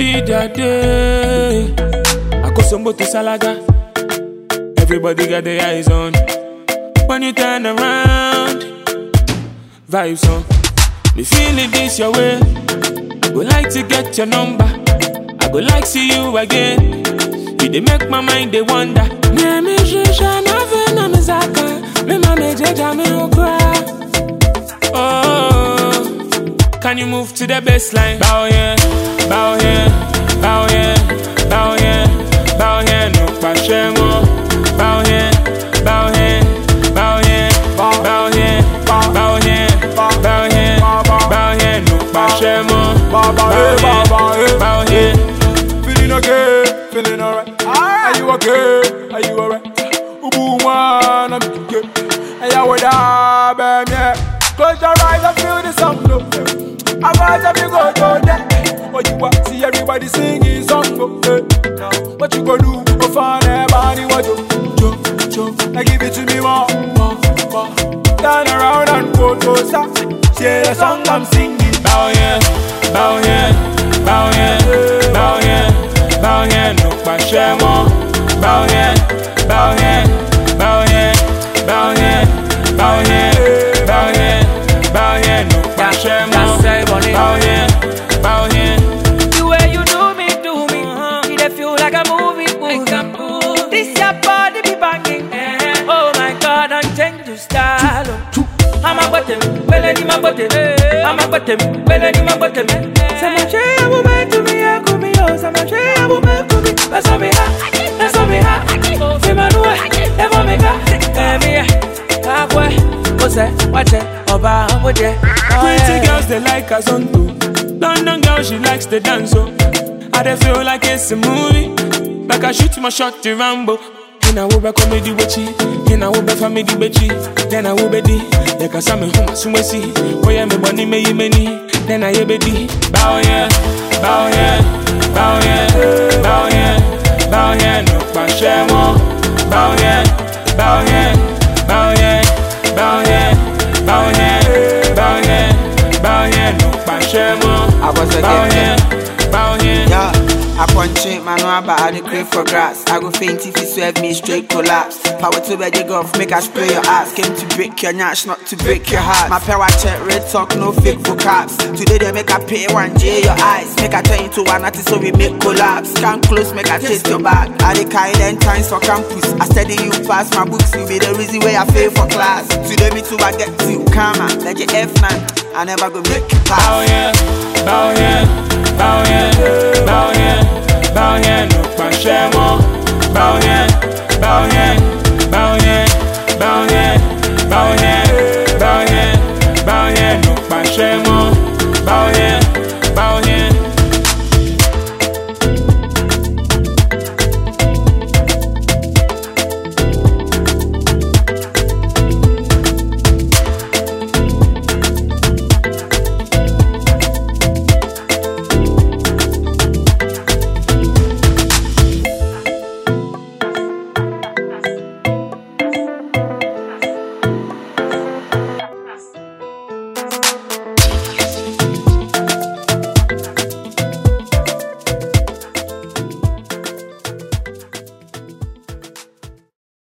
be that day. I go some to Salaga. Everybody got their eyes on. When you turn around, vibes on. Me feeling this your way. Would like to get your number. I go like see you again. You they make my mind they wonder. Oh, can you move to the baseline? Bow here, bow here, bow here, bow here, bow here, no pashemo. Bow here, bow here, bow here, bow here, bow here, bow here, bow here, no pashemo. Bow here. Feeling okay, feeling alright. Are you okay? Are you alright? Ubu one, I'm good. Hey, I would have been, yeah. Close your eyes and feel the sound, no. I watch if you go to there. What you want, see everybody singing song, no. What you gonna do? Go find everybody, what you do? Now give it to me more. Turn around and go to stop. Share the song I'm singing. Bow here, bow here, bow here, bow here, bow here, no pashemo. Bow here, bow here, bow here, bow here, bow here, bow here, bow here, no pashemo. Bow here, bow here. The way you do me, it feel like a movie. This your body be banging. Oh my God, don't change your style. I'm a bottom, melody my bottom. I'm a bottom, melody my bottom. Some share a woman to me, I could be yours. Some share a woman to me. That's all me have. That's all me have. Say my new way, never make up. Halfway, what's that? Watch it, Oba, what's that? Pretty girls they like us on too. London girl she likes the dance so. I dey feel like it's a movie. Like I shoot my shot to Rambo. Then I will be comedy with you. Then I will be family with you. Then I will be the. Like I saw me home as soon as see. Oh yeah, me bunny me many. Then I be the. Bow here, bow here, bow here, bow here, bow here, no pashemo. Bow here, bow here, bow here, bow here, bow here, bow here, bow here, no pashemo. I was a bow here, bow here. Yeah. I punch it, man, no about I crave for grass. I go faint if you swerve me, straight collapse. Power to where you go, make us spray your ass. Came to break your nyash, not to break your heart. My power check, red talk, no fake vocabs. Today they make a pay 1J your eyes. Make a turn into one artist so we make collapse. Come close, make a taste your bag. I the kind and times for campus. I study you pass my books, you be the reason why I fail for class. Today me too, I get to karma, like your F9. I never go make you pass. Bow here, bow here, bow here, bow here, bow here, no pashemo. Bow here, bow here, bow here, bow here, bow here, bow here, bow here, no pashemo.